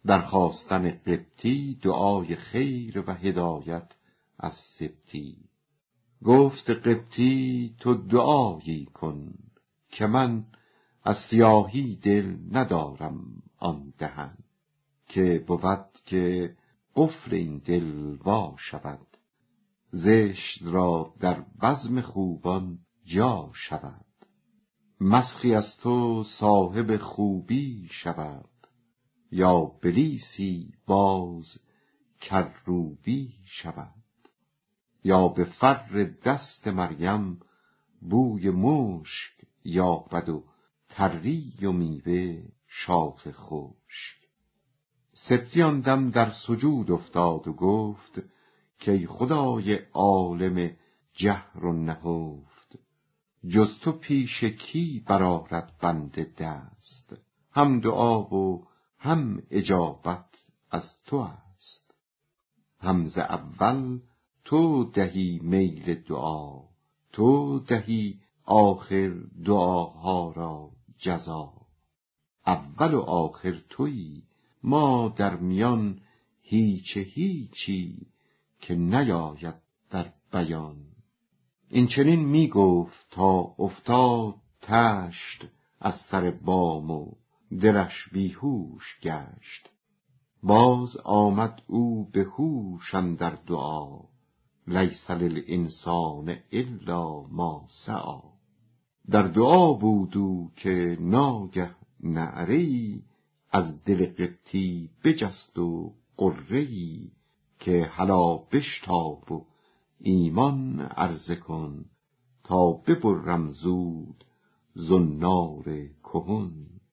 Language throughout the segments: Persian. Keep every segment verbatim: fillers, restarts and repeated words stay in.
درخواستن قبطی دعای خیر و هدایت از سبطی. گفت قبطی تو دعایی کن که من از سیاهی دل ندارم آن دهن، که بود که قفل این دل وا شود، زشت را در بزم خوبان جا شود. مسخی از تو صاحب خوبی شود، یا بلیسی باز کروبی شود. یا به فر دست مریم بوی مشک یابد و تری و میوه شاخ خشک. سبطی آن دم در سجود افتاد و گفت که ای خدای عالم جهر و نهفت، جز تو پیش کی برآرد بنده دست؟ هم دعا و هم اجابت از تو است. هم ز اول تو دهی میل دعا، تو دهی آخر دعاها را جزا. اول و آخر تویی، ما در میان هیچ هیچی که نیاید در بیان. این چنین می گفت تا افتاد تشت از سر بام و دلش بیهوش گشت. باز آمد او به هوش اندر دعا، لیس للانسان الا ما سعی. در دعا بود او که ناگه نعره‌ای از دل قبطی بجست و غره‌ای، که هلا بشتاب و ایمان عرضه کن، تا ببرم زود زنار کهن.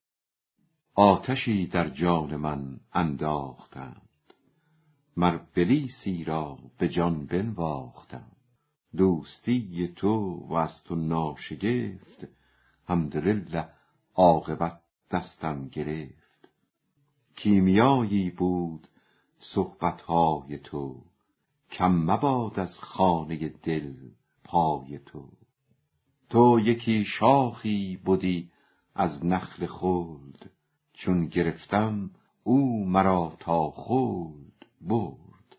آتشی در جان من انداختند، مر بلیسی را به جان بنواختند. دوستی تو و از تو ناشگفت، حمدلله عاقبت دستم گرفت. کیمیایی بود صحبتهای تو، کم مباد از خانه دل پای تو. تو یکی شاخی بودی از نخل خلد، چون گرفتم او مرا تا خلد برد.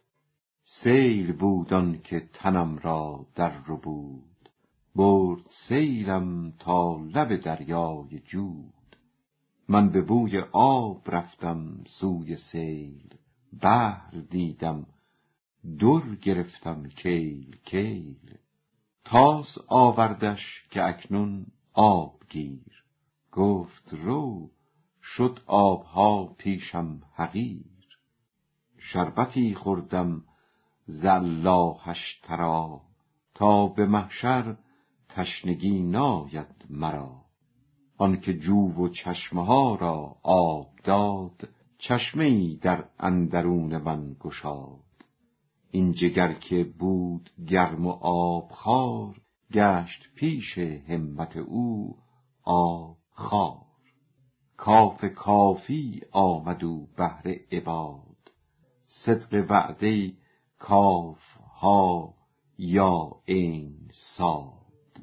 سیل بود آن که تنم را در ربود، برد سیلم تا لب دریای جود. من به بوی آب رفتم سوی سیل، بحر دیدم در گرفتم کیل کیل. طاس آوردش که اکنون آب گیر، گفت رو شد آبها پیشم حقیر. شربتی خوردم ز الله اشتری، تا به محشر تشنگی ناید مرا. آنکه جو و چشمه ها را آب داد، چشمه ای در اندرون من گشاد. این جگر که بود گرم و آب خوار، گشت پیش همت او آب خوار. کاف کافی آمد او بهر عباد، صدق وعده کاف ها یا عین صاد.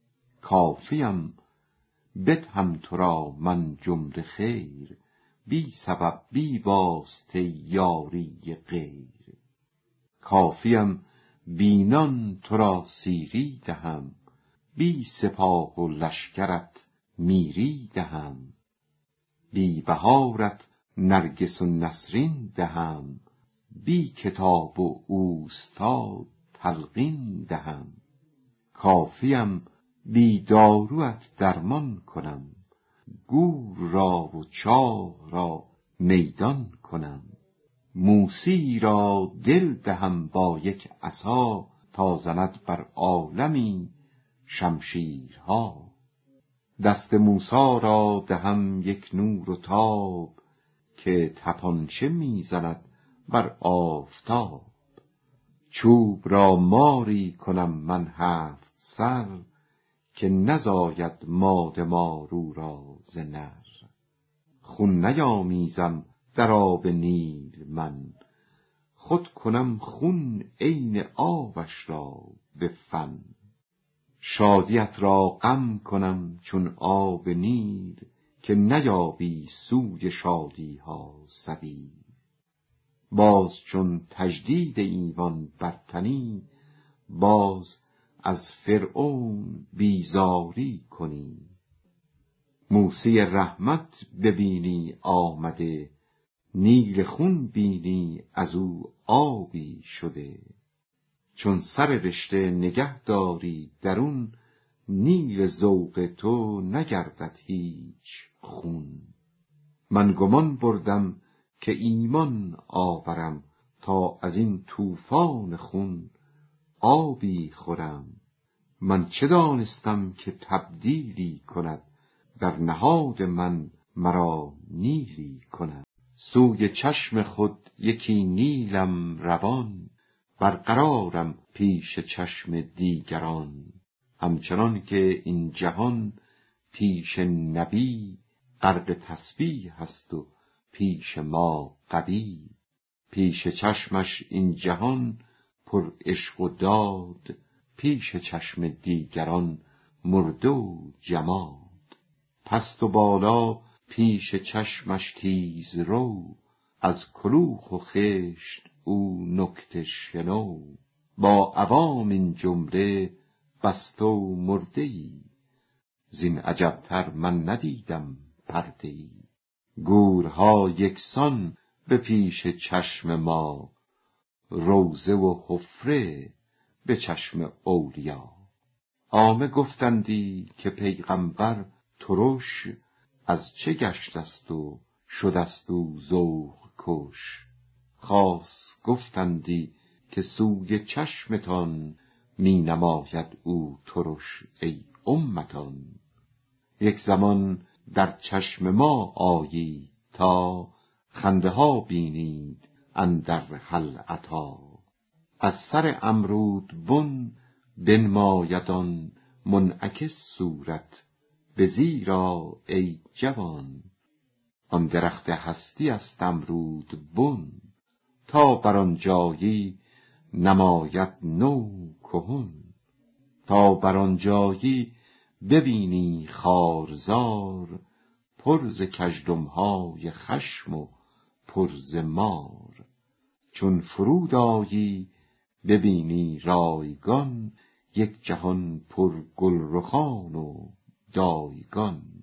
کافیم بدهم تو را من جمله خیر، بی سبب بی واسطه یاری غیر. کافیم بینان تو را سیری دهم، بی سپاه و لشکرت میری دهم. بی بهارت نرگس و نسرین دهم، بی کتاب و اوستاد تلقین دهم. کافیم بی داروت درمان کنم، گور را و چاه را میدان کنم. موسی را دل دهم با یک عصا، تا زند بر عالمی شمشیرها. دست موسی را دهم یک نور و تاب، که تپانچه میزند بر آفتاب. چوب را ماری کنم من هفت سر، که نزاید ماده مارو را ز نر. خون نیامیزم در آب نیل من، خود کنم خون عین آبش را به فن. شادیت را غم کنم چون آب نیل، که نیابی سوی شادی ها سبیل. باز چون تجدید ایوان برتنی، باز از فرعون بیزاری کنی. موسی رحمت ببینی آمده، نیل خون بینی از او آبی شده. چون سر رشته نگه داری درون، نیل ذوق تو نگردد هیچ خون. من گمان بردم که ایمان آورم، تا از این طوفان خون آبی خورم. من چه دانستم که تبدیلی کند، در نهاد من مرا نیلی کند. سوی چشم خود یکی نیلم روان، برقرارم پیش چشم دیگران. همچنان که این جهان پیش نبی، غرق تسبیح هست و پیش ما غبی. پیش چشمش این جهان پر عشق و داد، پیش چشم دیگران مرده و جماد. پست و بالا پیش چشمش تیز رو، از کلوخ و خشت او نکته شنو. با عوام این جمله بسته و مرده ای، زین عجبتر من ندیدم پرده ای. گورها یکسان به پیش چشم ما، روضه و حفره به چشم اولیا. عامه گفتندی که پیغمبر ترش، از چه گشتست و شدست او ذوق کش. خاص گفتندی که سوی چشمتان، می نماید او ترش ای امتان. یک زمان در چشم ما آیی تا، خنده ها بینید اندر هل اتی. از سر امرود بن بنماید آن، منعکس صورت به زیرا ای جوان. آن درخت هستی است امرود بن، تا بر آن جایی نماید نو کهن. تا بر آن جایی ببینی خارزار، پر ز کژدمهای خشم و پر ز مار. چون فرود آیی ببینی رایگان، یک جهان پر گل رخان و دایگان.